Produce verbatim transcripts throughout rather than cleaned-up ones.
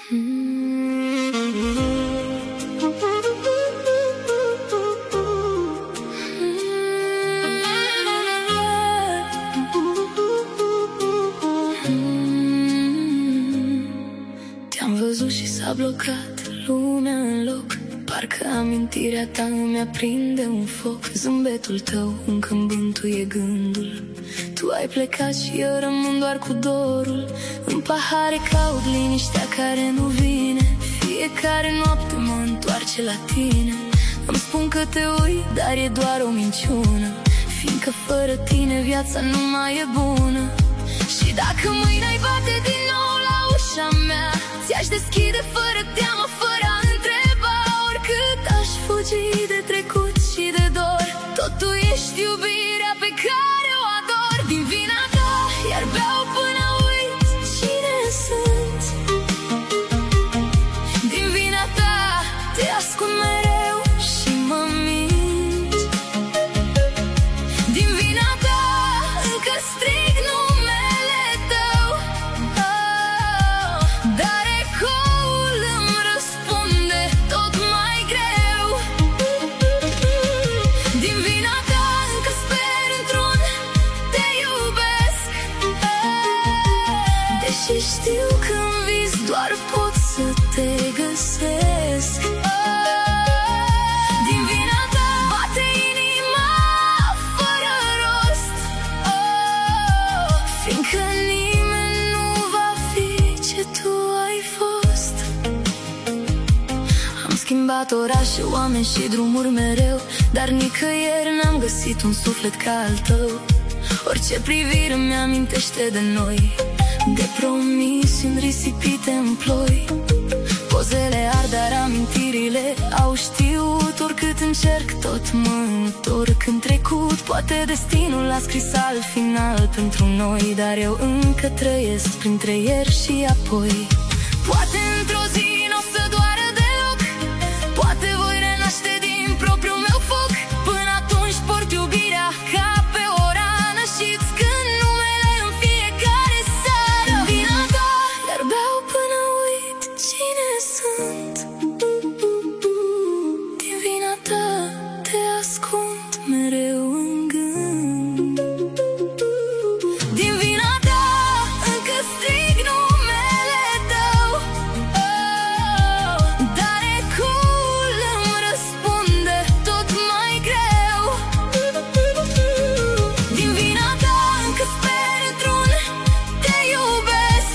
Te-am văzut și s-a blocat lumea în loc, parcă amintirea ta îmi aprinde un foc. Zâmbetul tău încă îmi bântuie gândul. Tu ai plecat și eu rămân doar cu dorul. În pahare caut liniștea care nu vine. Fiecare noapte mă întoarce la tine. Îmi spun că te uit, dar e doar o minciună, fiindcă fără tine viața nu mai e bună. Și dacă mâine ai bate din nou la ușa mea, ți-aș deschide fără teamă, fără a întreba. Oricât aș fugi de trecut și de dor, tot tu ești iubirea pe care o ador. Din vina ta iar beau până uit cine sunt. Din vina ta te ascund mereu și mă mint. Din vina ta încă strig numele tău, oh, dar ecoul îmi răspunde tot mai greu. Din vina ta încă sper într-un te iubesc, oh, deși știu că în vis doar pot să te găsesc. Din vina ta bate inima fără rost, oh, fiindcă nimeni nu va fi ce tu ai fost. Am schimbat orașe, oameni și drumuri mereu, dar nicăieri n-am găsit un suflet ca al tău. Orice privire mi-amintește de noi, de promisiuni risipite în ploi. Pozele ard, dar amintirile au știut. Oricât încerc, tot mă întorc în trecut. Poate destinul a scris alt final pentru noi, dar eu încă trăiesc printre ieri și apoi. Poate într-o zi n-o să doară deloc, poate voi renaște din propriul meu foc. Până atunci port iubirea ca pe o rană și-ți cânt numele în fiecare seară. Din vina ta iar beau până uit cine sunt. Din vina ta te ascund mereu în gând. Din vina ta încă strig numele tău, oh, dar ecoul îmi răspunde tot mai greu. Din vina ta încă sper într-un te iubesc,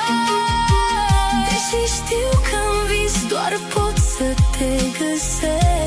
oh, deși știu că în vis doar pot să te găsesc.